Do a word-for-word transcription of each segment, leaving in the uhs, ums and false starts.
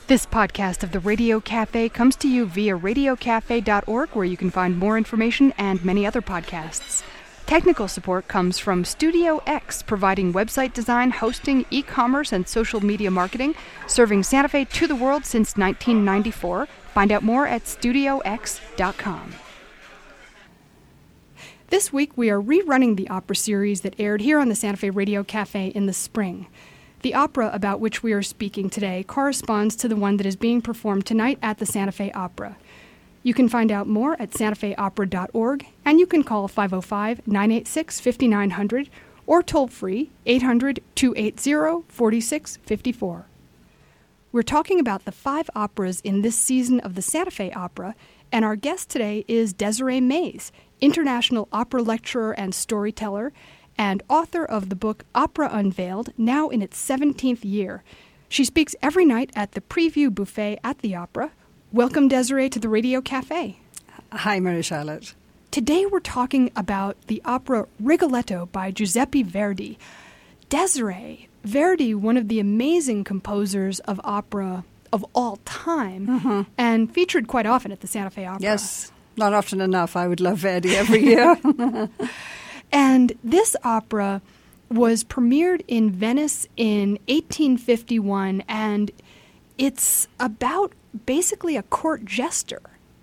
This podcast of the Radio Cafe comes to you via radio cafe dot org, where you can find more information and many other podcasts. Technical support comes from Studio X, providing website design, hosting, e-commerce, and social media marketing, serving Santa Fe to the world since nineteen ninety-four. Find out more at studio x dot com. This week we are rerunning the opera series that aired here on the Santa Fe Radio Cafe in the spring. The opera about which we are speaking today corresponds to the one that is being performed tonight at the Santa Fe Opera. You can find out more at santa fe opera dot org, and you can call five oh five, nine eight six, five nine zero zero or toll-free eight hundred, two eight zero, four six five four. We're talking about the five operas in this season of the Santa Fe Opera, and our guest today is Desiree Mays, international opera lecturer and storyteller, and author of the book Opera Unveiled, now in its seventeenth year. She speaks every night at the Preview Buffet at the Opera. Welcome, Desiree, to the Radio Cafe. Hi, Mary Charlotte. Today we're talking about the opera Rigoletto by Giuseppe Verdi. Desiree, Verdi, one of the amazing composers of opera of all time, mm-hmm. and featured quite often at the Santa Fe Opera. Yes, not often enough. I would love Verdi every year. And this opera was premiered in Venice in eighteen fifty-one, and it's about basically a court jester.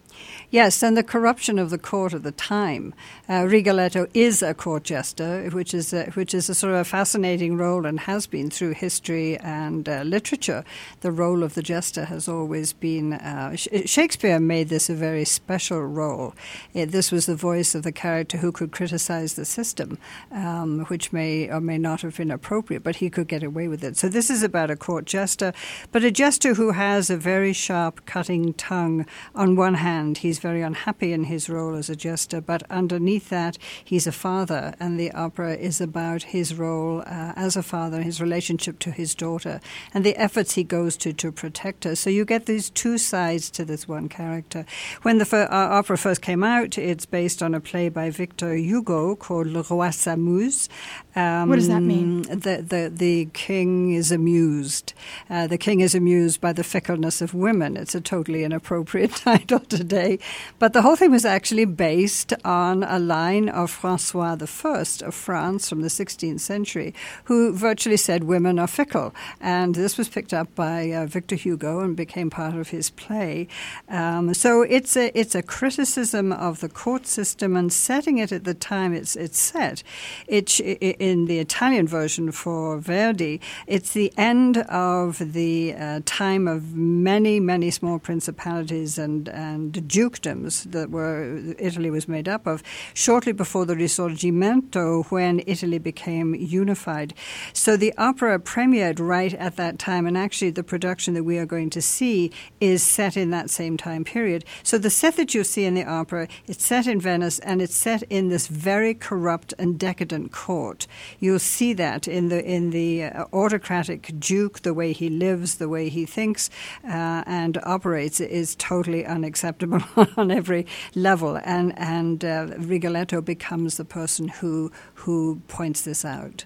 Yes, and the corruption of the court at the time. Uh, Rigoletto is a court jester, which is a, which is a sort of a fascinating role and has been through history and uh, literature. The role of the jester has always been... Uh, Sh- Shakespeare made this a very special role. It, this was the voice of the character who could criticize the system, um, which may or may not have been appropriate, but he could get away with it. So this is about a court jester, but a jester who has a very sharp, cutting tongue. On one hand, he's very unhappy in his role as a jester, but underneath that, he's a father, and the opera is about his role uh, as a father, his relationship to his daughter, and the efforts he goes to to protect her. So you get these two sides to this one character. When the fir- uh, opera first came out, it's based on a play by Victor Hugo called Le Roi s'amuse. Um, what does that mean? The, the, the king is amused. Uh, the king is amused by the fickleness of women. It's a totally inappropriate title today. But the whole thing was actually based on a line of Francois the First of France from the sixteenth century, who virtually said women are fickle. And this was picked up by uh, Victor Hugo and became part of his play. Um, so it's a it's a criticism of the court system, and setting it at the time it's it's set. It, in the Italian version for Verdi, it's the end of the uh, time of many, many small principalities and, and dukedoms that were Italy was made up of, shortly before the Risorgimento, when Italy became unified. So the opera premiered right at that time, and actually the production that we are going to see is set in that same time period. So the set that you see in the opera, it's set in Venice, and it's set in this very corrupt and decadent court. You'll see that in the in the uh, autocratic duke, the way he lives, the way he thinks uh, and operates is totally unacceptable on every level, and and uh, Rigoletto becomes the person who who points this out.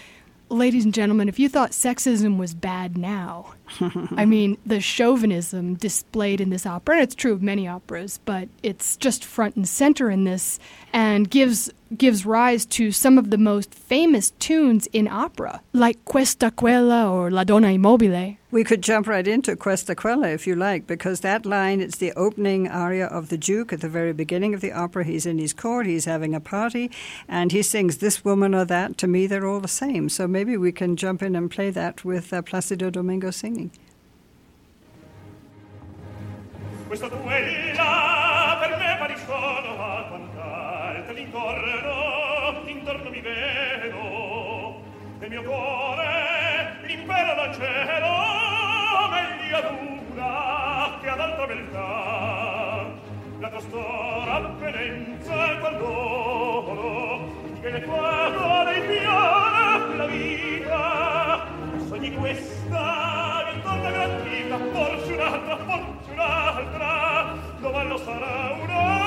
Ladies and gentlemen, if you thought sexism was bad now, I mean, the chauvinism displayed in this opera, and it's true of many operas, but it's just front and center in this, and gives gives rise to some of the most famous tunes in opera, like Questa Quella or La Donna Immobile. We could jump right into Questa Quella if you like, because that line, it's the opening aria of the Duke at the very beginning of the opera. He's in his court, he's having a party, and he sings this woman or that, to me they're all the same. So maybe we can jump in and play that with uh, Placido Domingo singing. Questa quella per me pari sono a quant'altro l'intorno, intorno mi vedo, nel mio cuore l'impero dal cielo meglio dura che ad altra beltà, la costora appenenza e quel dono che nel quadro dei fiori la vita sogni questa vittoria grandita, forse un'altra, forse un'altra, domani sarà un'altra,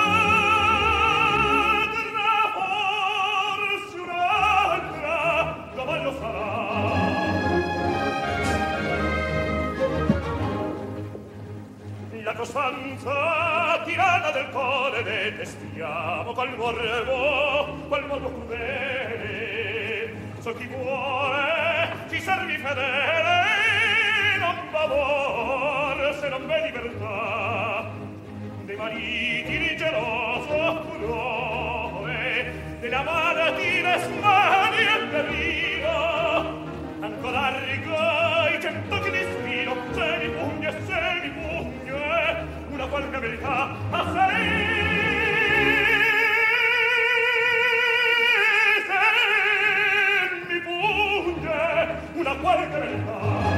forse un'altra, domani sarà. costanza tirana del cole detestiamo qual morbo, qual morbo crudele. So chi vuole ci servi fedele, non va amor se non v'è libertà. Dei mariti di geloso furore, delle amartine smani e perino, ancora largo i cento che di spino, se mi pugna, se mi pugna, una qualche verità a sei. Se mi pugna, una qualche verità.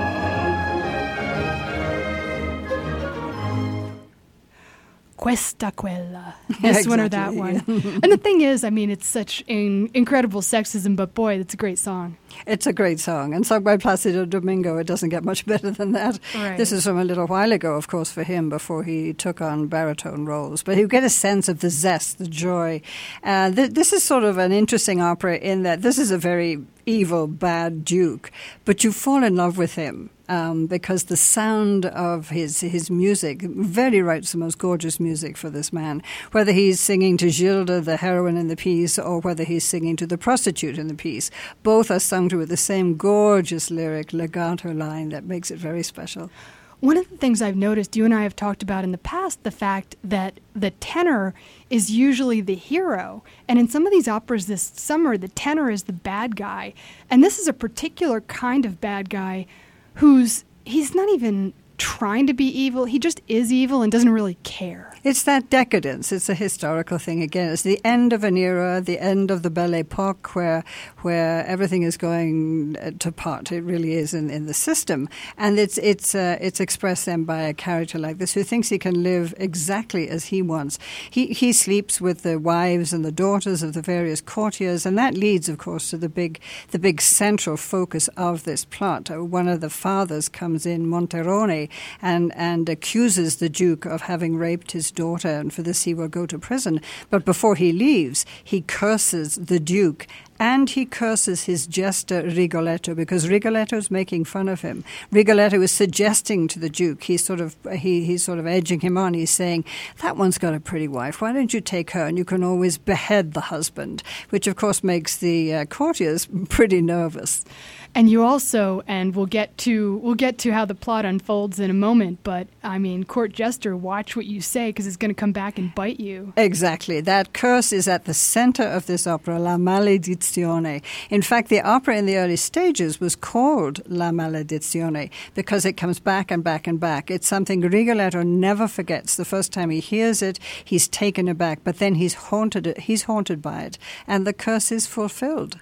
Questa quella. This exactly, one or that one. And the thing is, I mean, it's such an incredible sexism, but boy, it's a great song. It's a great song, and sung by Placido Domingo. It doesn't get much better than that. Right. This is from a little while ago, of course, for him, before he took on baritone roles. But you get a sense of the zest, the joy. Uh, th- this is sort of an interesting opera in that this is a very evil, bad duke, but you fall in love with him. Um, because the sound of his his music, very writes the most gorgeous music for this man, whether he's singing to Gilda, the heroine in the piece, or whether he's singing to the prostitute in the piece. Both are sung to with the same gorgeous lyric, legato line that makes it very special. One of the things I've noticed, you and I have talked about in the past, the fact that the tenor is usually the hero. And in some of these operas this summer, the tenor is the bad guy. And this is a particular kind of bad guy who's, he's not even trying to be evil. He just is evil and doesn't really care. It's that decadence. It's a historical thing again. It's the end of an era, the end of the Belle Époque, where where everything is going to pot. It really is in, in the system. And it's it's uh, it's expressed then by a character like this who thinks he can live exactly as he wants. He he sleeps with the wives and the daughters of the various courtiers, and that leads, of course, to the big the big central focus of this plot. One of the fathers comes in, Monterone, and, and accuses the Duke of having raped his daughter, and for this he will go to prison. But before he leaves, he curses the Duke, and he curses his jester Rigoletto, because Rigoletto is making fun of him. Rigoletto is suggesting to the Duke, he's sort of he, he's sort of edging him on. He's saying, that one's got a pretty wife. Why don't you take her, and you can always behead the husband, which of course makes the uh, courtiers pretty nervous. And you also, and we'll get to we'll get to how the plot unfolds in a moment, but I mean, court jester, watch what you say, because it's going to come back and bite you. Exactly. That curse is at the center of this opera, La Maledizione. In fact, the opera in the early stages was called La Maledizione because it comes back and back and back. It's something Rigoletto never forgets. The first time he hears it, he's taken aback, but then he's haunted, he's haunted by it, and the curse is fulfilled.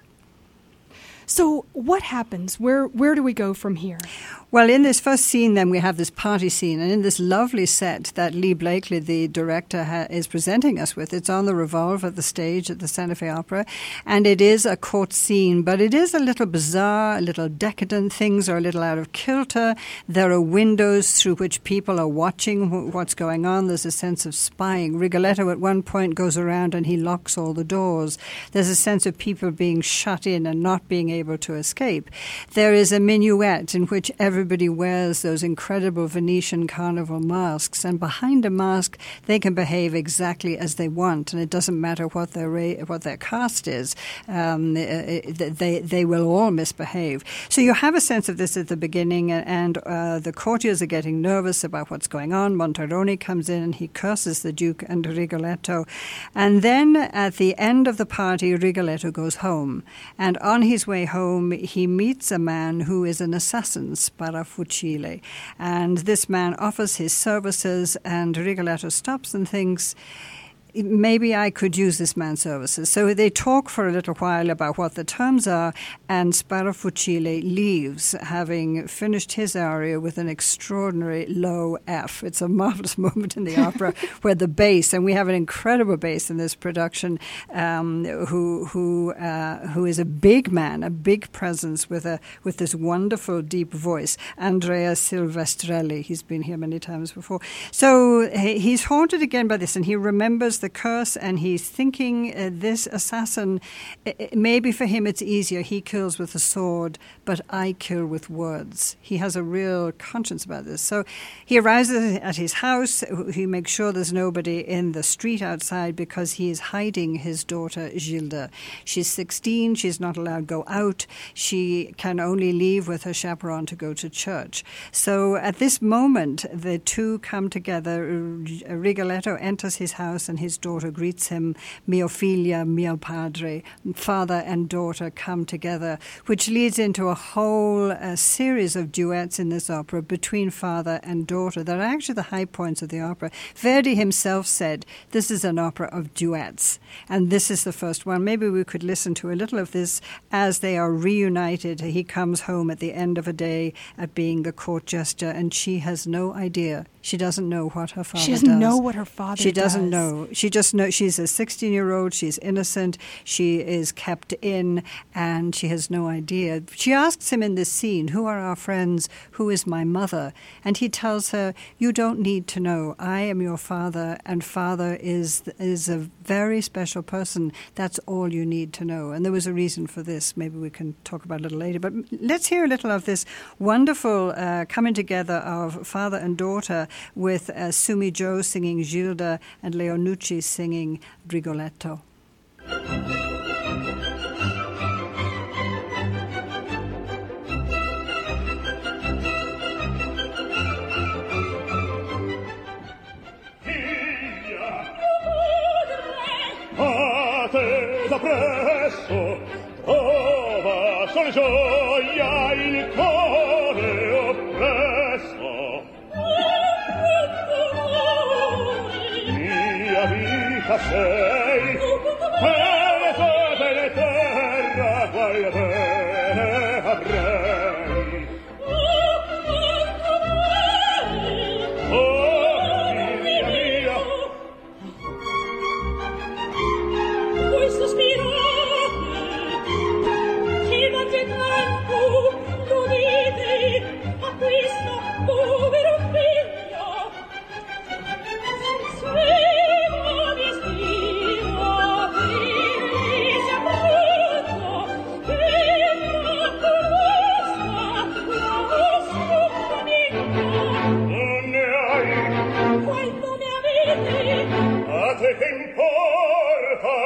So what happens? Where where do we go from here? Well, in this first scene, then, we have this party scene, and in this lovely set that Lee Blakely, the director, ha- is presenting us with, it's on the Revolve at the stage at the Santa Fe Opera, and it is a court scene, but it is a little bizarre, a little decadent. Things are a little out of kilter. There are windows through which people are watching wh- what's going on. There's a sense of spying. Rigoletto at one point goes around and he locks all the doors. There's a sense of people being shut in and not being able to escape. There is a minuet in which every Everybody wears those incredible Venetian carnival masks, and behind a mask they can behave exactly as they want, and it doesn't matter what their ra- what their caste is. Um, they they will all misbehave. So you have a sense of this at the beginning, and uh, the courtiers are getting nervous about what's going on. Monterone comes in and he curses the Duke and Rigoletto, and then at the end of the party, Rigoletto goes home, and on his way home he meets a man who is an assassin, Sparafucile. And this man offers his services, and Rigoletto stops and thinks, maybe I could use this man's services. So they talk for a little while about what the terms are, and Sparafucile leaves, having finished his aria with an extraordinary low F. It's a marvelous moment in the opera where the bass, and we have an incredible bass in this production, um, who who uh, who is a big man, a big presence with a with this wonderful deep voice. Andrea Silvestrelli, he's been here many times before. So he's haunted again by this, and he remembers the the curse, and he's thinking uh, this assassin, uh, maybe for him it's easier. He kills with a sword, but I kill with words. He has a real conscience about this. So he arrives at his house. He makes sure there's nobody in the street outside because he is hiding his daughter, Gilda. She's sixteen. She's not allowed to go out. She can only leave with her chaperone to go to church. So at this moment, the two come together. Rigoletto enters his house and his daughter greets him. Mio figlia, mio padre. Father and daughter come together, which leads into a whole uh, series of duets in this opera between father and daughter that are actually the high points of the opera. Verdi himself said, this is an opera of duets, and this is the first one. Maybe we could listen to a little of this as they are reunited. He comes home at the end of a day at being the court jester, and she has no idea. She doesn't know what her father does. She doesn't does. know what her father She doesn't does. know. She just knows she's a sixteen-year-old. She's innocent. She is kept in, and she has no idea. She asks him in this scene, who are our friends? Who is my mother? And he tells her, you don't need to know. I am your father, and father is is a very special person. That's all you need to know. And there was a reason for this. Maybe we can talk about it a little later. But let's hear a little of this wonderful uh, coming together of father and daughter with uh, Sumi Jo singing Gilda and Leonucci singing Rigoletto. Attesa presso, trova sol gioia il cuore oppresso. Mia vita sei, e le cose di terra qual bene avrei. Oh, figlia mia, questo spirate, ci mangi tanto, lo dite a questo povero figlio. Sema di spira, felice brutto, che non conosca la sua famiglia. Non ne hai, quanto ne avete, a te che importa?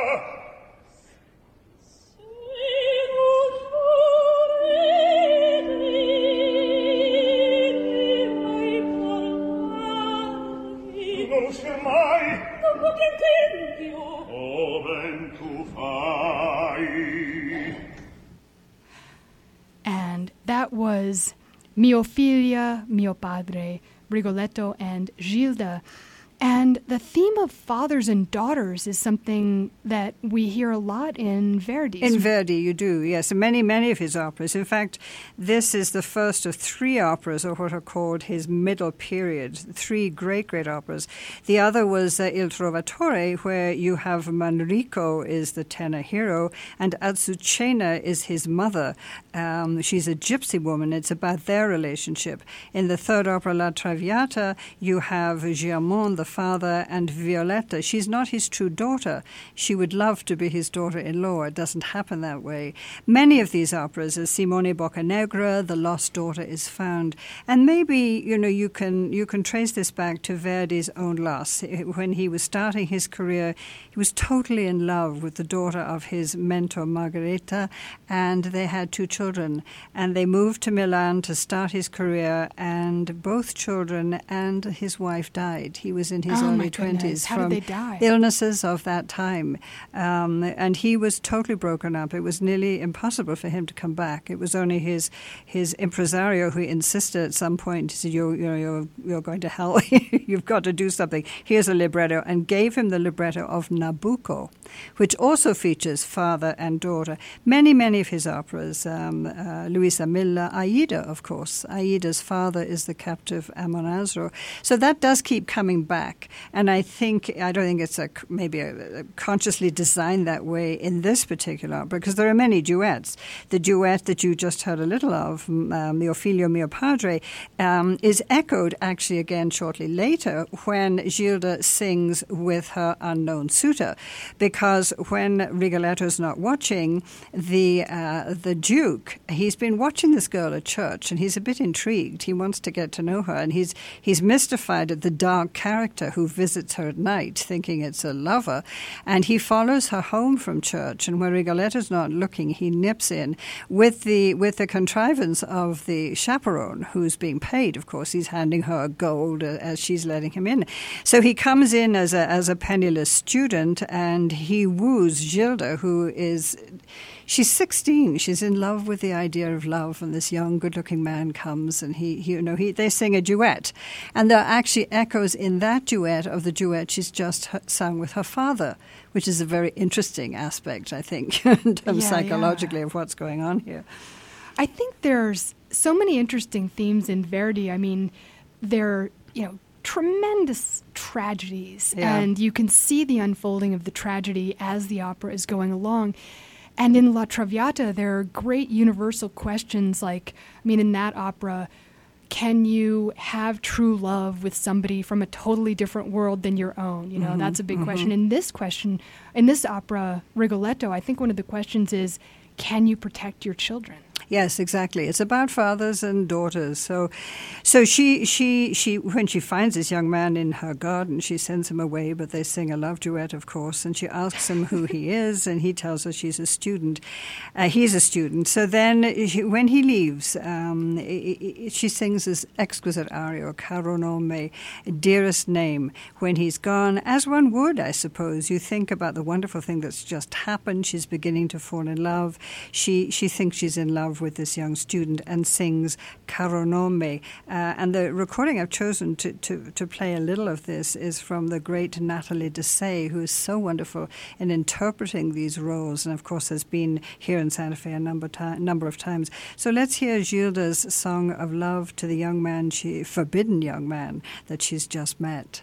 And that was Mio figlia, mio padre, Rigoletto and Gilda. And the theme of fathers and daughters is something that we hear a lot in Verdi. In Verdi, you do, yes. And many, many of his operas. In fact, this is the first of three operas, or what are called his middle period, three great, great operas. The other was uh, Il Trovatore, where you have Manrico is the tenor hero, and Azucena is his mother. Um, she's a gypsy woman. It's about their relationship. In the third opera, La Traviata, you have Giamon, the father, and Violetta. She's not his true daughter. She would love to be his daughter-in-law. It doesn't happen that way. Many of these operas, as Simone Boccanegra, The Lost Daughter is Found. And maybe, you know, you can you can trace this back to Verdi's own loss. When he was starting his career, he was totally in love with the daughter of his mentor, Margherita, and they had two children. And they moved to Milan to start his career, and both children and his wife died. He was in his oh early twenties from from illnesses of that time. Um, and he was totally broken up. It was nearly impossible for him to come back. It was only his his impresario who insisted at some point, he said, you're, you know, you're, you're going to hell. You've got to do something. Here's a libretto, and gave him the libretto of Nabucco, which also features father and daughter. Many, many of his operas, um, uh, Luisa Miller, Aida, of course. Aida's father is the captive Amonasro. So that does keep coming back. back. And I think, I don't think it's a maybe a, a consciously designed that way in this particular opera, because there are many duets. The duet that you just heard a little of, um, Mio figlio, mio padre, um, is echoed actually again shortly later when Gilda sings with her unknown suitor. Because when Rigoletto's not watching, the uh, the Duke, he's been watching this girl at church, and he's a bit intrigued. He wants to get to know her, and he's he's mystified at the dark character who visits her at night, thinking it's a lover, and he follows her home from church. And when Rigoletto's not looking, he nips in with the with the contrivance of the chaperone, who's being paid. Of course, he's handing her gold as she's letting him in. So he comes in as a as a penniless student, and he woos Gilda, who is. She's sixteen. She's in love with the idea of love, and this young, good-looking man comes, and he, he you know, he they sing a duet, and there are actually echoes in that duet of the duet she's just sung with her father, which is a very interesting aspect, I think, in terms yeah, psychologically yeah. of what's going on here. I think there's so many interesting themes in Verdi. I mean, there, you know, tremendous tragedies, yeah. and you can see the unfolding of the tragedy as the opera is going along. And in La Traviata, there are great universal questions like, I mean, in that opera, can you have true love with somebody from a totally different world than your own? You know, mm-hmm, that's a big mm-hmm. question. In this question, in this opera, Rigoletto, I think one of the questions is, can you protect your children? Yes, exactly. It's about fathers and daughters. So, so she, she, she, when she finds this young man in her garden, she sends him away. But they sing a love duet, of course, and she asks him who he is, and he tells her she's a student. Uh, he's a student. So then, she, when he leaves, um, it, it, she sings this exquisite aria, "Caro nome," dearest name. When he's gone, as one would, I suppose, you think about the wonderful thing that's just happened. She's beginning to fall in love. She, she thinks she's in love with this young student and sings Caro nome. Uh, and the recording I've chosen to, to, to play a little of this is from the great Nathalie Dessay, who is so wonderful in interpreting these roles, and of course has been here in Santa Fe a number, ti- number of times. So let's hear Gilda's song of love to the young man, she forbidden young man that she's just met.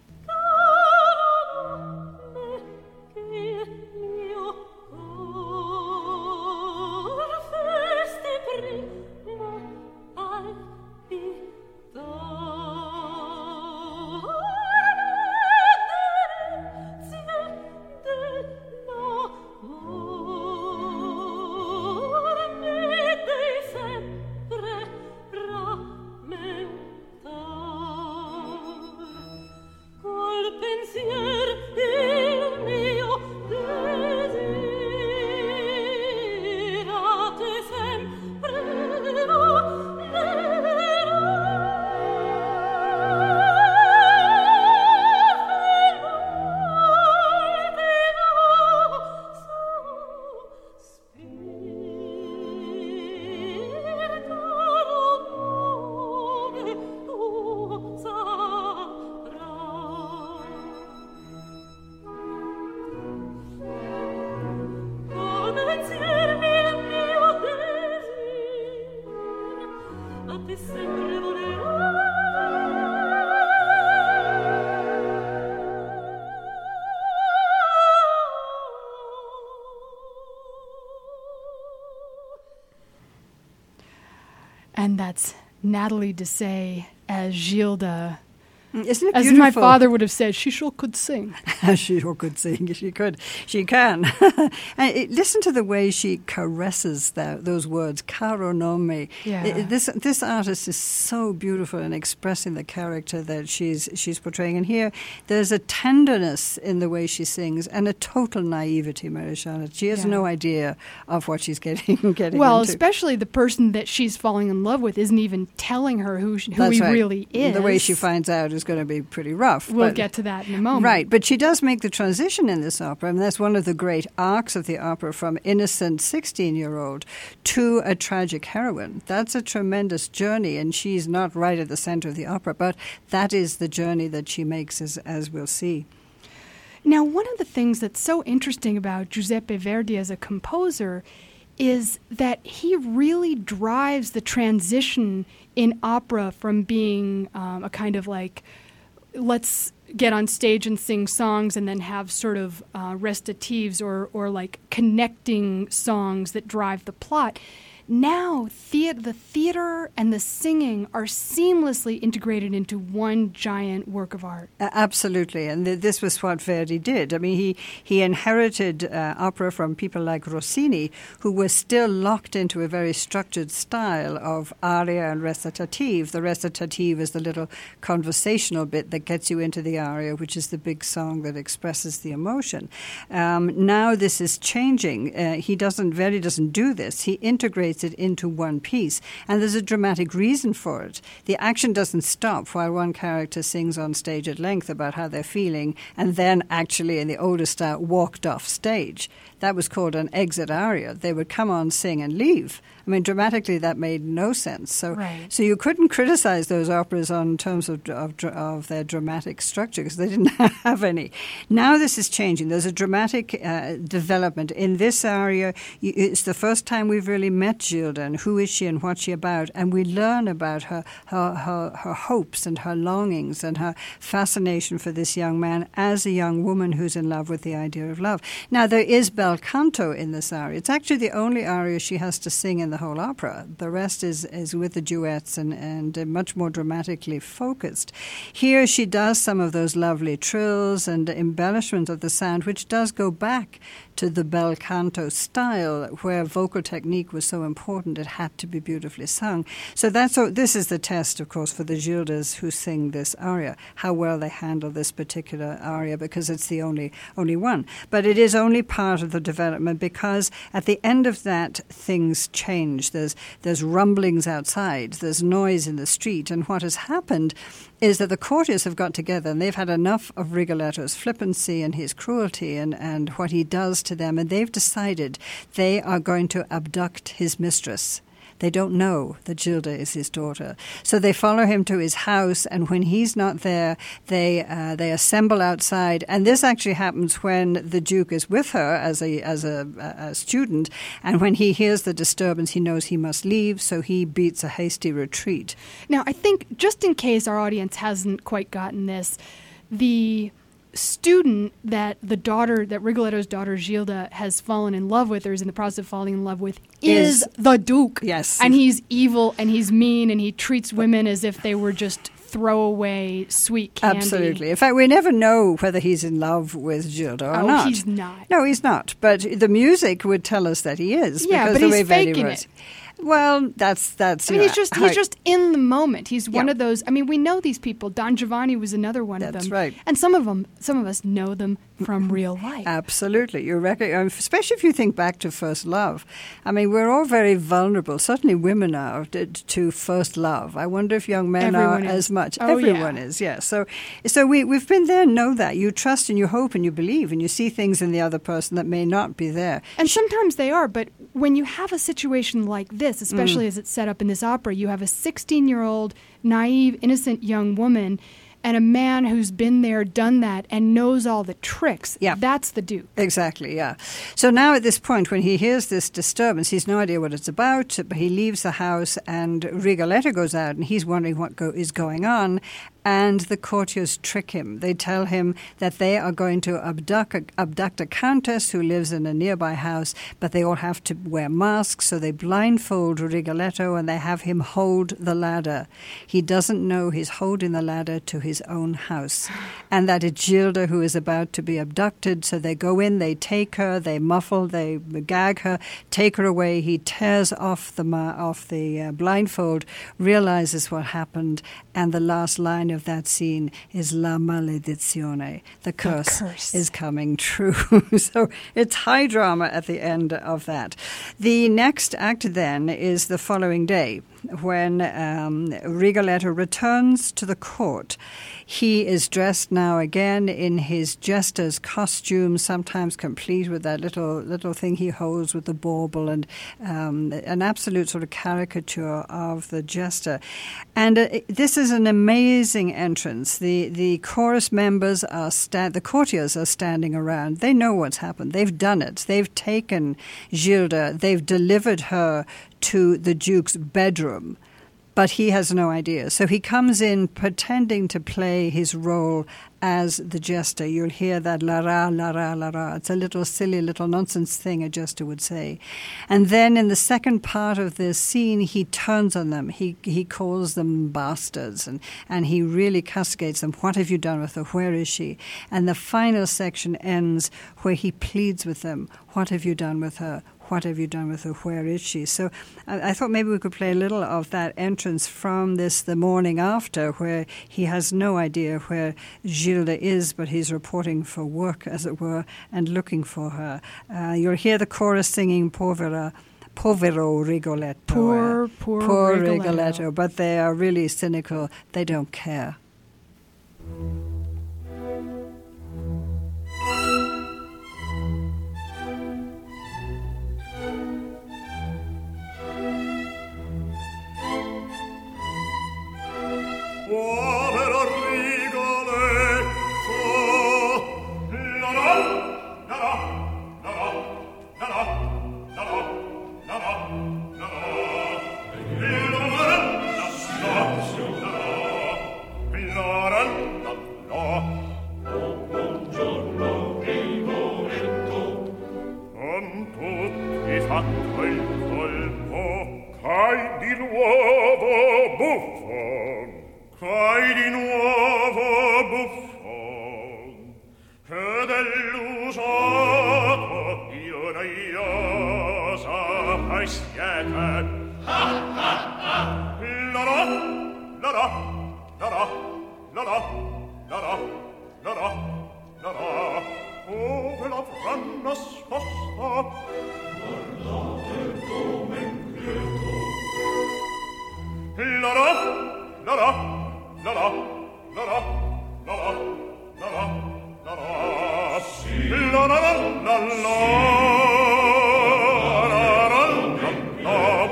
And that's Nathalie Dessay as Gilda. Isn't it As beautiful? my father would have said, she sure could sing. She sure could sing. She could. She can. And it, listen to the way she caresses that, those words, caro nome. Yeah. It, this this artist is so beautiful in expressing the character that she's she's portraying. And here, there's a tenderness in the way she sings and a total naivety, Marie-Charlotte. She has Yeah. no idea of what she's getting getting Well, into. especially the person that she's falling in love with isn't even telling her who, sh- who That's he right. really is. The way she finds out is going to be pretty rough. We'll but- get to that in a moment. Right, but she does make the transition in this opera, and that's one of the great arcs of the opera, from innocent sixteen-year-old to a tragic heroine. That's a tremendous journey, and she's not right at the center of the opera, but that is the journey that she makes, as, as we'll see. Now, one of the things that's so interesting about Giuseppe Verdi as a composer is that he really drives the transition in opera from being um, a kind of like let's get on stage and sing songs and then have sort of uh, recitatives or, or like connecting songs that drive the plot. Now, the- the theater and the singing are seamlessly integrated into one giant work of art. Uh, absolutely, and th- this was what Verdi did. I mean, he, he inherited uh, opera from people like Rossini, who were still locked into a very structured style of aria and recitative. The recitative is the little conversational bit that gets you into the aria, which is the big song that expresses the emotion. Um, now this is changing. Uh, he doesn't, Verdi doesn't do this. He integrates it into one piece, and there's a dramatic reason for it. The action doesn't stop while one character sings on stage at length about how they're feeling and then actually in the older style walked off stage. That was called an exit aria. They would come on, sing and leave. I mean, dramatically that made no sense. So right. so you couldn't criticize those operas on terms of, of, of their dramatic structure because they didn't have any. Now this is changing. There's a dramatic uh, development. In this aria, you, it's the first time we've really met Gilda and who is she and what's she about, and we learn about her, her, her, her hopes and her longings and her fascination for this young man as a young woman who's in love with the idea of love. Now, there is bel canto in this aria. It's actually the only aria she has to sing in the whole opera. The rest is, is with the duets and, and uh, much more dramatically focused. Here she does some of those lovely trills and embellishment of the sound, which does go back to the bel canto style where vocal technique was so important it had to be beautifully sung. So that's so this is the test, of course, for the Gildas who sing this aria, how well they handle this particular aria, because it's the only only one. But it is only part of the development because at the end of that things change. There's there's rumblings outside, there's noise in the street, and what has happened is that the courtiers have got together and they've had enough of Rigoletto's flippancy and his cruelty and, and what he does to them, and they've decided they are going to abduct his mistress. They don't know that Gilda is his daughter. So they follow him to his house, and when he's not there, they uh, they assemble outside. And this actually happens when the Duke is with her as a as a, a student, and when he hears the disturbance, he knows he must leave, so he beats a hasty retreat. Now, I think, just in case our audience hasn't quite gotten this, the student that the daughter, that Rigoletto's daughter Gilda has fallen in love with or is in the process of falling in love with is, Is- the Duke. Yes. And he's evil and he's mean and he treats women as if they were just throwaway sweet candy. Absolutely. In fact, we never know whether he's in love with Gilda or Oh, not. he's not. No, he's not. But the music would tell us that he is. Yeah, because but the he's way Verdi faking wrote. it. Well, that's that's. I mean, you he's know, just how- he's just in the moment. He's one Yeah. of those. I mean, we know these people. Don Giovanni was another one of That's them. right. And some of them, some of us know them from real life. Absolutely. You reckon, especially if you think back to first love. I mean, we're all very vulnerable. Certainly women are to, to first love. I wonder if young men Everyone are is. as much. Oh, Everyone yeah. is, yes. So so we, we've been there and know that. You trust and you hope and you believe and you see things in the other person that may not be there. And sometimes they are, but when you have a situation like this, especially as it's set up in this opera, you have a sixteen-year-old, naive, innocent young woman and a man who's been there, done that, and knows all the tricks. Yeah. That's the Duke. Exactly, yeah. So now at this point, when he hears this disturbance, he's no idea what it's about, but he leaves the house and Rigoletto goes out and he's wondering what go- is going on. And the courtiers trick him. They tell him that they are going to abduct a, abduct a countess who lives in a nearby house, but they all have to wear masks, so they blindfold Rigoletto and they have him hold the ladder. He doesn't know he's holding the ladder to his own house, and that it's Gilda who is about to be abducted, so they go in, they take her, they muffle, they gag her, take her away. He tears off the, ma- off the uh, blindfold, realizes what happened, and the last line of that scene is La maledizione. The curse, curse. is coming true. So it's high drama at the end of that. The next act then is the following day when um, Rigoletto returns to the court. He is dressed now again in his jester's costume, sometimes complete with that little little thing he holds with the bauble, and um, an absolute sort of caricature of the jester. And uh, this is an amazing entrance. The the chorus members are sta- the courtiers are standing around. They know what's happened. They've done it. They've taken Gilda. They've delivered her to the Duke's bedroom. but he has no idea. So he comes in pretending to play his role as the jester. You'll hear that la ra, la ra, la ra. It's a little silly little nonsense thing a jester would say. And then in the second part of this scene, he turns on them. He he calls them bastards, and, and he really castigates them. What have you done with her? Where is she? And the final section ends where he pleads with them. What have you done with her? What have you done with her? Where is she? So I, I thought maybe we could play a little of that entrance from this The Morning After, where he has no idea where Gilda is, but he's reporting for work, as it were, and looking for her. Uh, you'll hear the chorus singing Povera, Povero Rigoletto. Poor, poor, poor Rigoletto. Rigoletto. But they are really cynical. They don't care. Povero Rigoletto, la la, la la, la la, la la, la la, la la, la la, oh, buongiorno Rigoletto, han tutti fatto il colpo, c'hai di nuovo buffon. Fai di nuovo buffon, che dell'usato io noiosa fai siete. Ha ha ha! La la, la la, la la, la la, la la, la la, la la. Ove l'avran nascosta? Guardate come inquieto. La la, la la. La la, la la, la la, la la, la la, sì. La la la la la, la la la la.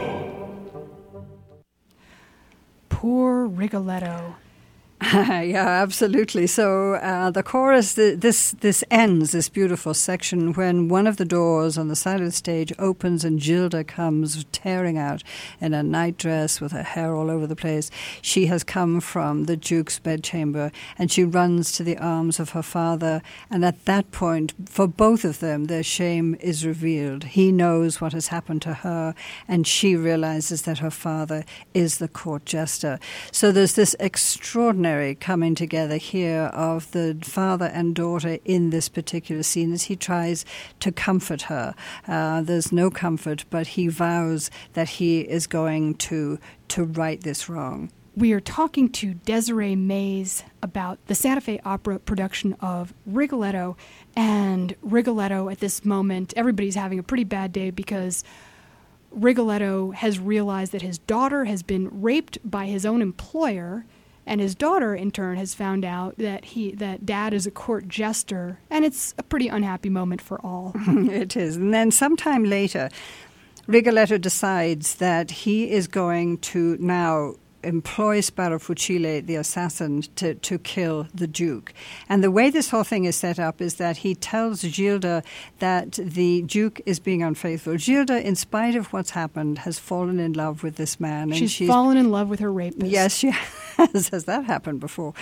Poor Rigoletto. Yeah, absolutely. So uh, the chorus, the, this this ends, this beautiful section, when one of the doors on the side of the stage opens and Gilda comes tearing out in a nightdress with her hair all over the place. She has come from the Duke's bedchamber, and she runs to the arms of her father. And at that point, for both of them, their shame is revealed. He knows what has happened to her, and she realizes that her father is the court jester. So there's this extraordinary coming together here of the father and daughter in this particular scene as he tries to comfort her. Uh, there's no comfort, but he vows that he is going to to right this wrong. We are talking to Desiree Mays about the Santa Fe Opera production of Rigoletto. And Rigoletto, at this moment, everybody's having a pretty bad day because Rigoletto has realized that his daughter has been raped by his own employer. And his daughter, in turn, has found out that he that dad is a court jester, and it's a pretty unhappy moment for all. It is. And then sometime later, Rigoletto decides that he is going to now employ Sparafucile, the assassin, to, to kill the Duke. And the way this whole thing is set up is that he tells Gilda that the Duke is being unfaithful. Gilda, in spite of what's happened, has fallen in love with this man. And she's, she's fallen in love with her rapist. Yes, she has. Has that happened before?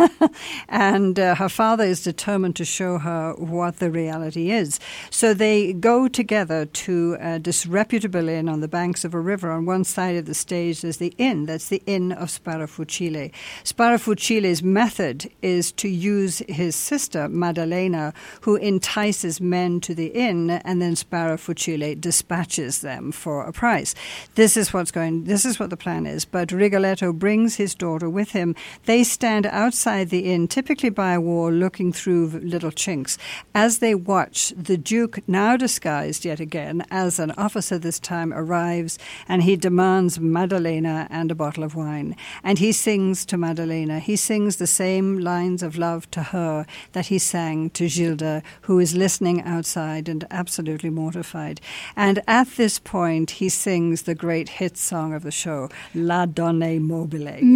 And uh, her father is determined to show her what the reality is. So they go together to a disreputable inn on the banks of a river. On one side of the stage there's the inn. That's the inn of Sparafucile. Sparafucile's method is to use his sister, Maddalena, who entices men to the inn, and then Sparafucile dispatches them for a price. This is what's going. This is what the plan is. But Rigoletto brings his daughter with him. They stand outside the inn, typically by a wall, looking through little chinks. As they watch, the Duke, now disguised yet again as an officer this time, arrives, and he demands Maddalena and a bottle of wine. And he sings to Maddalena. He sings the same lines of love to her that he sang to Gilda, who is listening outside and absolutely mortified. And at this point, he sings the great hit song of the show, La Donna Mobile. Maybe the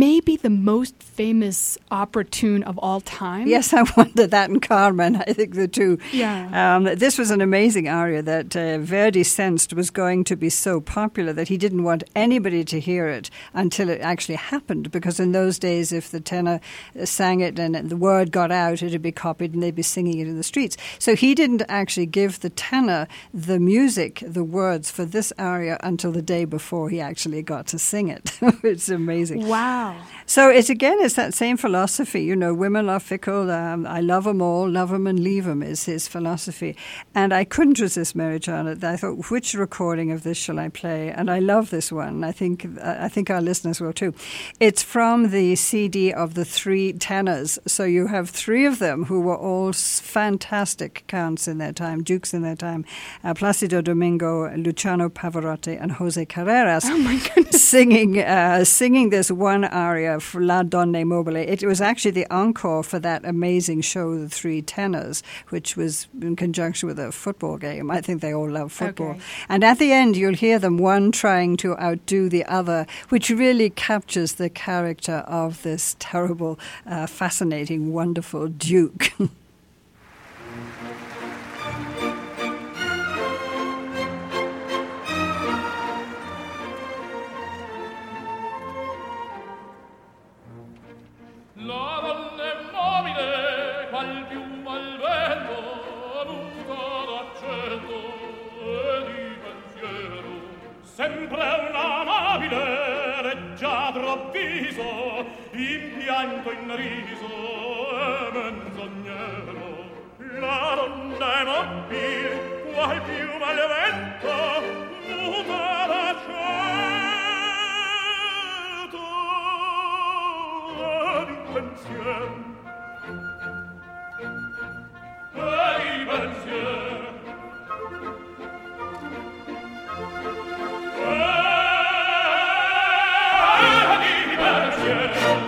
the most famous opera tune of all time? Yes, I wondered that in Carmen. I think the two. Yeah. Um, this was an amazing aria that uh, Verdi sensed was going to be so popular that he didn't want anybody to hear it until it actually happened, because in those days, if the tenor sang it and the word got out, it would be copied and they'd be singing it in the streets. So he didn't actually give the tenor the music, the words for this aria until the day before he actually got to sing it. It's amazing. Wow. So it's again, it's that same philosophy. You know, women are fickle. Um, I love them all, love them and leave them is his philosophy. And I couldn't resist Mary Janet. I thought, which recording of this shall I play? And I love this one. I think uh, I think our listeners will too. It's from the C D of the three tenors. So you have three of them who were all fantastic counts in their time, dukes in their time. Uh, Placido Domingo, Luciano Pavarotti, and Jose Carreras. Oh my goodness. Singing, uh, singing this one aria for La Donna Mobile. It was actually the encore for that amazing show, The Three Tenors, which was in conjunction with a football game. I think they all love football. Okay. And at the end, you'll hear them, one trying to outdo the other, which really captures the character of this terrible, uh, fascinating, wonderful Duke. La donna è mobile, qual piuma al vento, muta d'accento e di pensiero. Sempre una amabile, leggiadro viso, in pianto in riso e menzognero. La donna è mobile, qual piuma al vento, muta d'accento pensiero e di pensiero e di pensiero.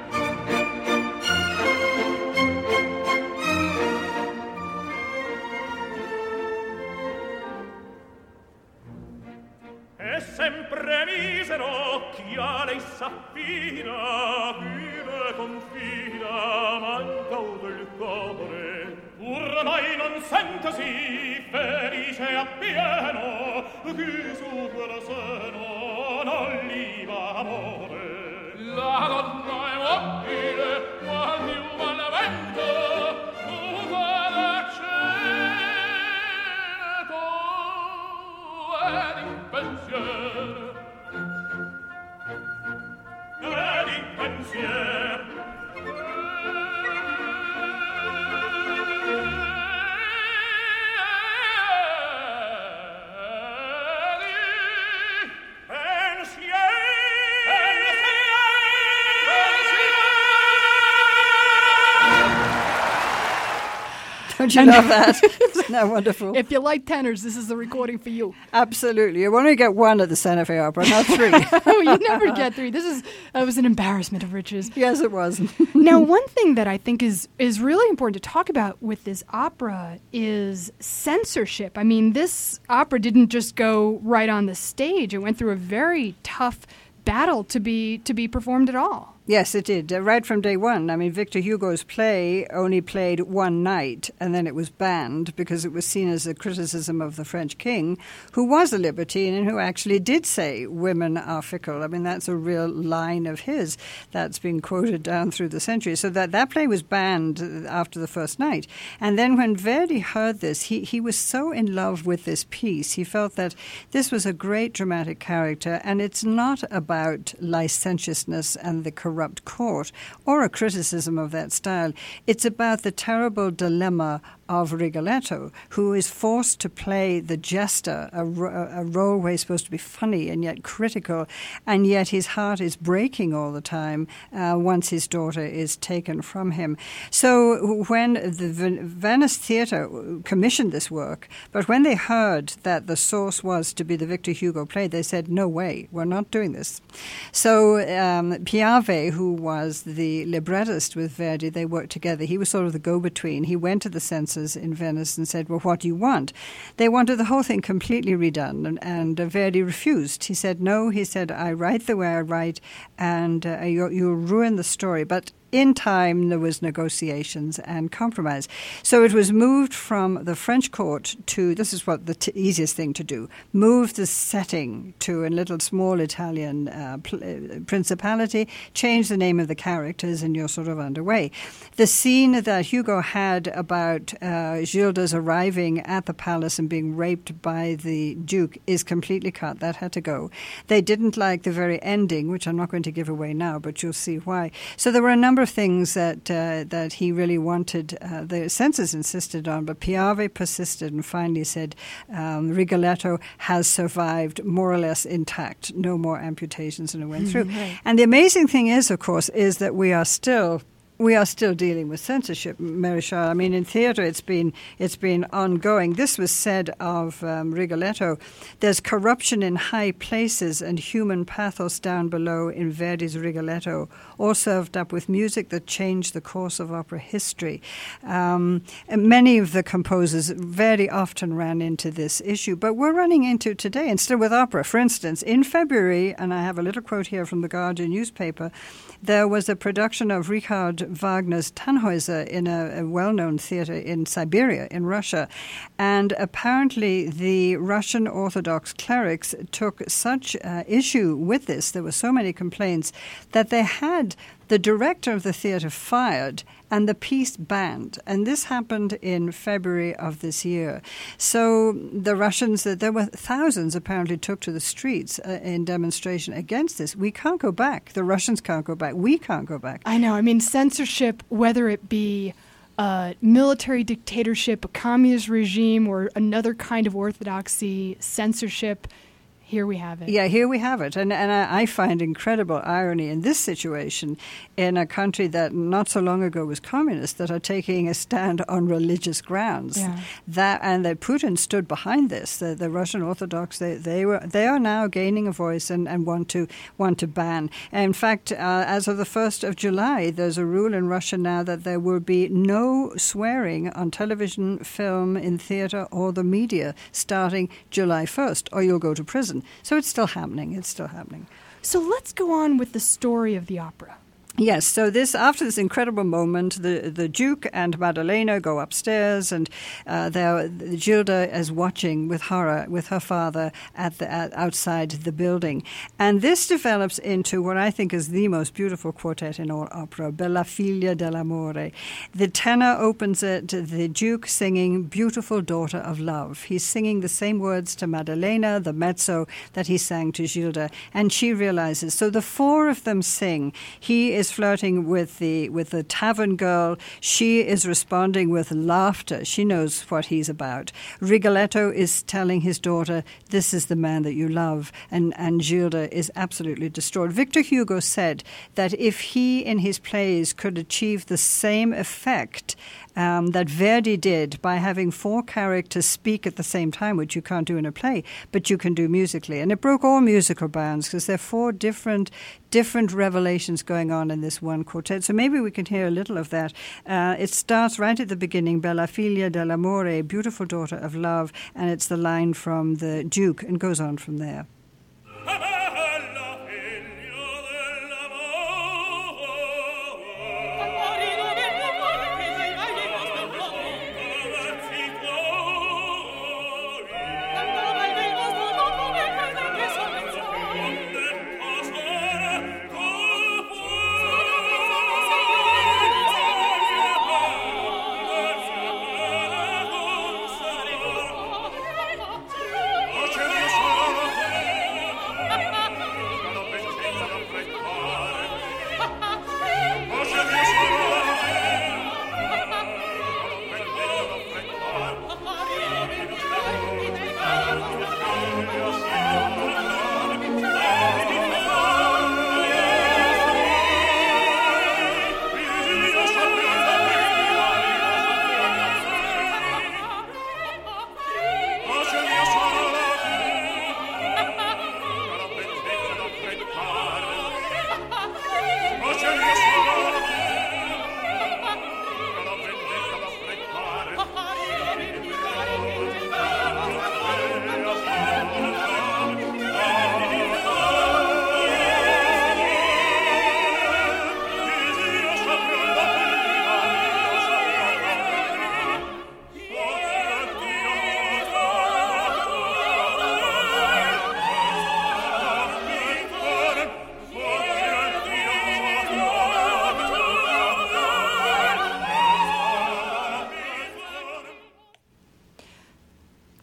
E sempre misero occhiale e saffina, fine confina, manca del cuore. Pur mai non sentesi felice appieno, chi su quel seno non li va amore. La donna è mobile, qual piuma al vento, muta d'accento e di pensiero e di pensiero. Don't you love that? Isn't that wonderful? If you like tenors, this is the recording for you. Absolutely. You only get one at the Santa Fe Opera, not three. Oh, you never get three. This is that was an embarrassment of riches. Yes, it was. Now, one thing that I think is is really important to talk about with this opera is censorship. I mean, this opera didn't just go right on the stage. It went through a very tough battle to be to be performed at all. Yes, it did. Uh, right from day one. I mean, Victor Hugo's play only played one night, and then it was banned because it was seen as a criticism of the French king, who was a libertine and who actually did say women are fickle. I mean, that's a real line of his that's been quoted down through the centuries. So that, that play was banned after the first night. And then when Verdi heard this, he, he was so in love with this piece. He felt that this was a great dramatic character, and it's not about licentiousness and the corruption corrupt court or a criticism of that style. It's about the terrible dilemma of Rigoletto, who is forced to play the jester, a, a role where he's supposed to be funny and yet critical, and yet his heart is breaking all the time uh, once his daughter is taken from him. So when the Venice Theatre commissioned this work, but when they heard that the source was to be the Victor Hugo play, they said, no way, we're not doing this. So um, Piave, Piave, who was the librettist with Verdi, they worked together. He was sort of the go-between. He went to the censors in Venice and said, well, what do you want? They wanted the whole thing completely redone, and, and uh, Verdi refused. He said, no, he said, I write the way I write, and uh, you, you'll ruin the story. But in time, there was negotiations and compromise. So it was moved from the French court to, this is what the t- easiest thing to do, move the setting to a little small Italian uh, pl- uh, principality, change the name of the characters, and you're sort of underway. The scene that Hugo had about uh, Gilda's arriving at the palace and being raped by the Duke is completely cut. That had to go. They didn't like the very ending, which I'm not going to give away now, but you'll see why. So there were a number of things that uh, that he really wanted, uh, the censors insisted on, but Piave persisted and finally said um, Rigoletto has survived more or less intact, no more amputations, and it went through. Right. And the amazing thing is, of course, is that we are still We are still dealing with censorship, Marichal. I mean, in theatre, it's been it's been ongoing. This was said of um, Rigoletto. There's corruption in high places and human pathos down below in Verdi's Rigoletto, all served up with music that changed the course of opera history. Um, and many of the composers, Verdi often ran into this issue, but we're running into today, and still with opera. For instance, in February, and I have a little quote here from the Guardian newspaper, there was a production of Richard Wagner's Tannhäuser in a, a well-known theater in Siberia, in Russia. And apparently the Russian Orthodox clerics took such uh, issue with this, there were so many complaints, that they had the director of the theater fired and the piece banned. And this happened in February of this year. So the Russians, there were thousands apparently took to the streets uh, in demonstration against this. We can't go back. The Russians can't go back. We can't go back. I know. I mean, censorship, whether it be a military dictatorship, a communist regime, or another kind of orthodoxy, censorship, here we have it. Yeah, here we have it. And and I, I find incredible irony in this situation in a country that not so long ago was communist, that are taking a stand on religious grounds. Yeah. That and that Putin stood behind this. The, the Russian Orthodox, they, they were they are now gaining a voice and, and want to want to ban. And in fact, uh, as of the first of July, there's a rule in Russia now that there will be no swearing on television, film, in theatre or the media starting July first, or you'll go to prison. So it's still happening. It's still happening. So let's go on with the story of the opera. Yes, so this after this incredible moment, the the Duke and Maddalena go upstairs, and uh, there Gilda is watching with horror with her father at the at, outside the building, and this develops into what I think is the most beautiful quartet in all opera, Bella Figlia dell'amore. The tenor opens it, the Duke singing "Beautiful Daughter of Love." He's singing the same words to Maddalena, the mezzo that he sang to Gilda, and she realizes. So the four of them sing. He is flirting with the with the tavern girl. She is responding with laughter. She knows what he's about. Rigoletto is telling his daughter, this is the man that you love, and, and Gilda is absolutely distraught. Victor Hugo said that if he in his plays could achieve the same effect Um, that Verdi did by having four characters speak at the same time, which you can't do in a play, but you can do musically. And it broke all musical bounds because there are four different different revelations going on in this one quartet. So maybe we can hear a little of that. Uh, it starts right at the beginning, Bella Figlia dell'amore, beautiful daughter of love, and it's the line from the Duke and goes on from there. Oh,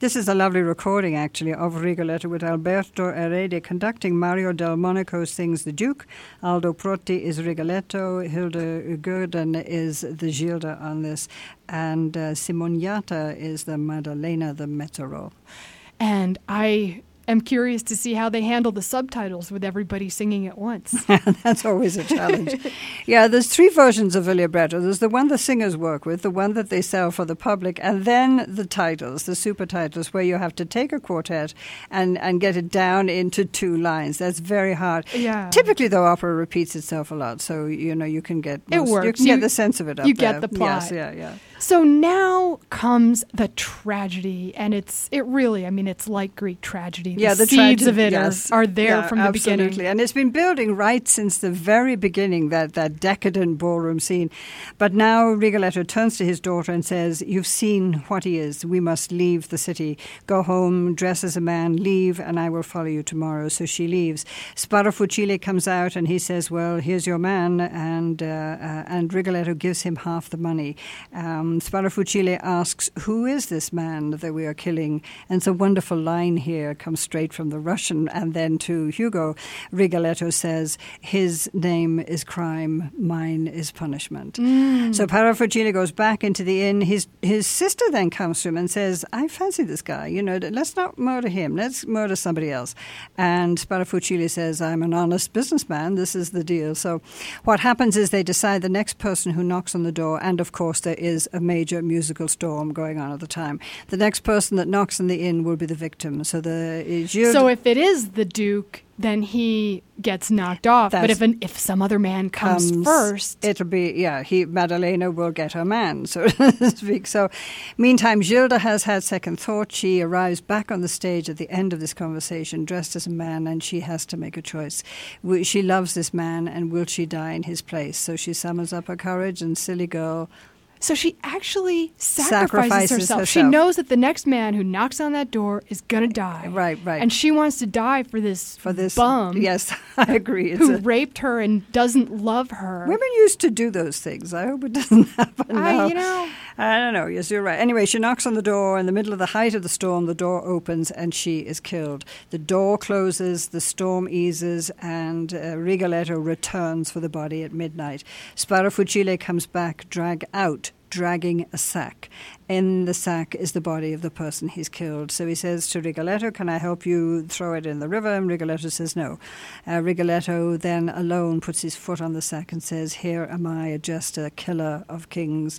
This is a lovely recording, actually, of Rigoletto with Alberto Erede conducting. Mario Del Monaco sings the Duke. Aldo Protti is Rigoletto. Hilde Gurden is the Gilda on this. And uh, Simoniata is the Maddalena, the mezzo role. And I am curious to see how they handle the subtitles with everybody singing at once. That's always a challenge. Yeah, there's three versions of Il Libretto. There's the one the singers work with, the one that they sell for the public, and then the titles, the super titles, where you have to take a quartet and, and get it down into two lines. That's very hard. Yeah. Typically, though, opera repeats itself a lot, so, you know, you can get most, it works. You can you, get the sense of it up You there. get the plot. Yes, yeah, yeah. So now comes the tragedy, and it's it really, I mean, it's like Greek tragedy. The yeah, the seeds trage- of it yes. are, are there yeah, from the absolutely. beginning. And it's been building right since the very beginning, that, that decadent ballroom scene. But now Rigoletto turns to his daughter and says, you've seen what he is. We must leave the city. Go home, dress as a man, leave, and I will follow you tomorrow. So she leaves. Sparafucile comes out and he says, well, here's your man. And, uh, uh, and Rigoletto gives him half the money. Um, Sparafucile asks, who is this man that we are killing? And it's a wonderful line here, comes straight from the Russian. And then to Hugo, Rigoletto says, his name is crime, mine is punishment. Mm. So Sparafucile goes back into the inn. His his sister then comes to him and says, I fancy this guy, you know, let's not murder him, let's murder somebody else. And Sparafucile says, I'm an honest businessman, this is the deal. So what happens is they decide the next person who knocks on the door, and of course there is a major musical storm going on at the time. The next person that knocks on the inn will be the victim. So the Gilles, So if it is the Duke, then he gets knocked off. But if an, if some other man comes, comes first, it'll be yeah. He Maddalena will get her man, so to speak. So, meantime, Gilda has had second thought. She arrives back on the stage at the end of this conversation, dressed as a man, and she has to make a choice. She loves this man, and will she die in his place? So she summons up her courage, and silly girl. So she actually sacrifices, sacrifices herself. herself. She knows that the next man who knocks on that door is going to die. Right, right. And she wants to die for this, for this bum. Yes, I agree. It's who a, raped her and doesn't love her. Women used to do those things. I hope it doesn't happen I, now. you know. I don't know. Yes, you're right. Anyway, she knocks on the door. In the middle of the height of the storm, the door opens and she is killed. The door closes, the storm eases, and uh, Rigoletto returns for the body at midnight. Sparafucile comes back, drag out. dragging a sack. In the sack is the body of the person he's killed. So he says to Rigoletto, can I help you throw it in the river? And Rigoletto says no. Uh, Rigoletto then alone puts his foot on the sack and says, here am I, a jester, killer of kings.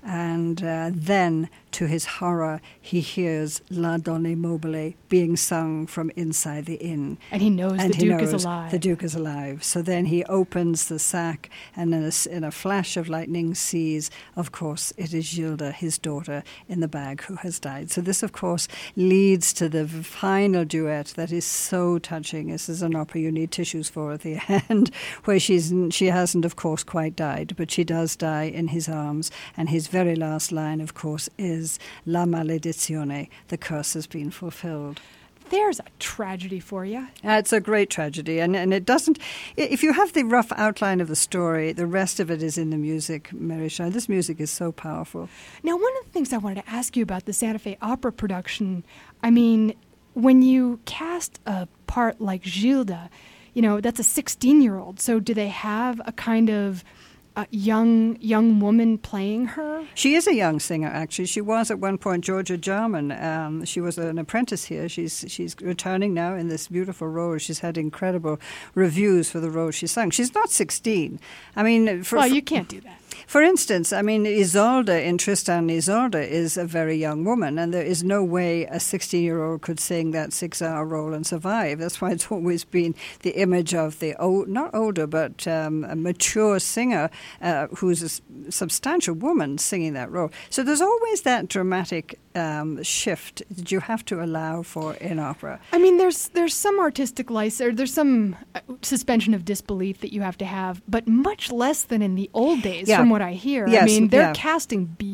And uh, then, to his horror, he hears La Donna Mobile being sung from inside the inn. And he knows and the he Duke knows is alive. The Duke is alive. So then he opens the sack and in a, in a flash of lightning sees, of course, it is Gilda, his daughter, in the bag who has died. So this, of course, leads to the final duet that is so touching. This is an opera you need tissues for at the end, where she's she hasn't, of course, quite died, but she does die in his arms. And his very last line, of course, is La maledizione, the curse has been fulfilled. There's a tragedy for you. Uh, it's a great tragedy, and, and it doesn't... If you have the rough outline of the story, the rest of it is in the music, Mary Shine. This music is so powerful. Now, one of the things I wanted to ask you about the Santa Fe Opera production, I mean, when you cast a part like Gilda, you know, that's a sixteen-year-old, so do they have a kind of... a young young woman playing her? She is a young singer, actually. She was at one point Georgia Jarman. Um, she was an apprentice here. She's she's returning now in this beautiful role. She's had incredible reviews for the role she sung. She's not sixteen. I mean, for, well, you can't do that. For instance, I mean, Isolde in Tristan and Isolde is a very young woman, and there is no way a sixteen-year-old could sing that six-hour role and survive. That's why it's always been the image of the old, not older, but um, a mature singer uh, who's a s- substantial woman singing that role. So there's always that dramatic um, shift that you have to allow for in opera. I mean, there's there's some artistic license, or there's some uh, suspension of disbelief that you have to have, but much less than in the old days, Yeah. from what I hear. Yes, I mean, they're yeah. casting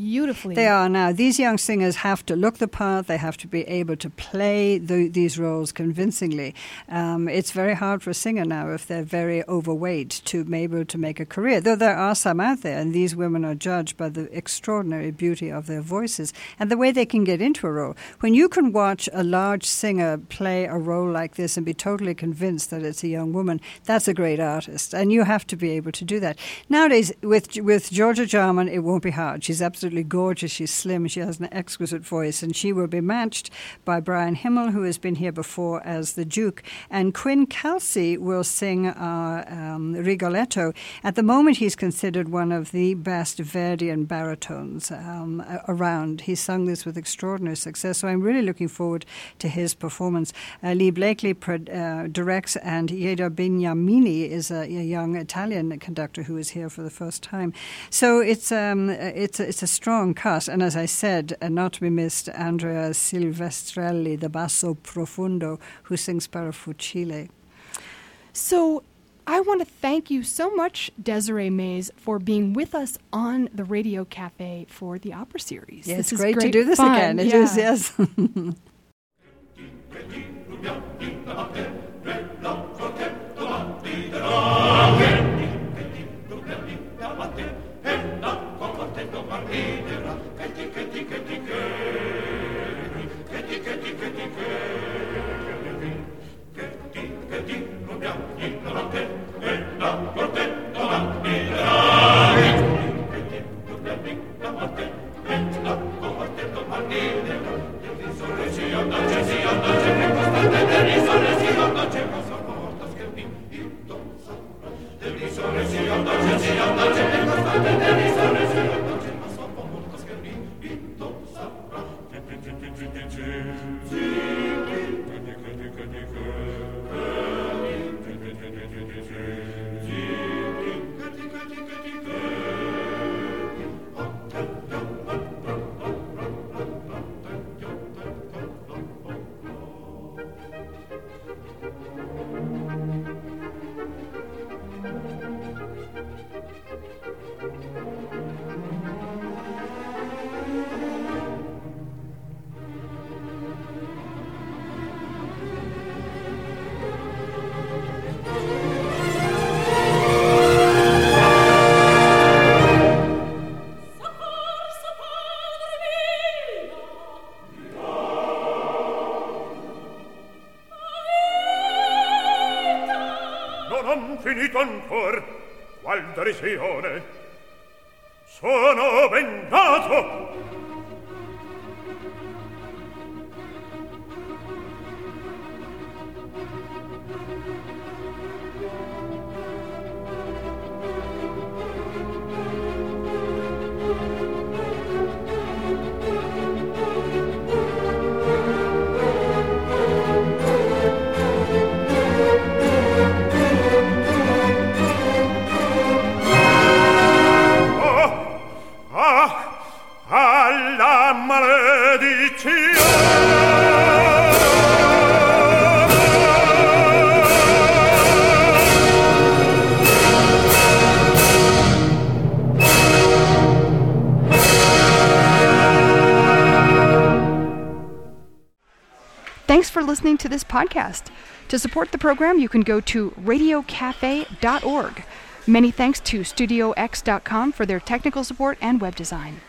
beautifully. They are now. These young singers have to look the part. They have to be able to play the, these roles convincingly. Um, it's very hard for a singer now, if they're very overweight, to be able to make a career. Though there are some out there, and these women are judged by the extraordinary beauty of their voices and the way they can get into a role. When you can watch a large singer play a role like this and be totally convinced that it's a young woman, that's a great artist. And you have to be able to do that. Nowadays, with with Georgia Jarman, it won't be hard. She's absolutely gorgeous. She's slim. She has an exquisite voice. And she will be matched by Brian Himmel, who has been here before as the Duke. And Quinn Kelsey will sing uh, um, Rigoletto. At the moment, he's considered one of the best Verdian baritones um, around. He's sung this with extraordinary success. So I'm really looking forward to his performance. Uh, Lee Blakely pro- uh, directs, and Ieda Bignamini is a, a young Italian conductor who is here for the first time. So it's um, it's it's a strong cast, and as I said, uh, not to be missed, Andrea Silvestrelli, the basso profundo, who sings Parafucile. So I want to thank you so much, Desiree Mays, for being with us on the Radio Cafe for the opera series. Yeah, this it's great, great to do this fun. again. It yeah. is, yes. Finito ancor, qual derisione, sono vengato. Thanks for listening to this podcast. To support the program, you can go to radio cafe dot org. Many thanks to studio x dot com for their technical support and web design.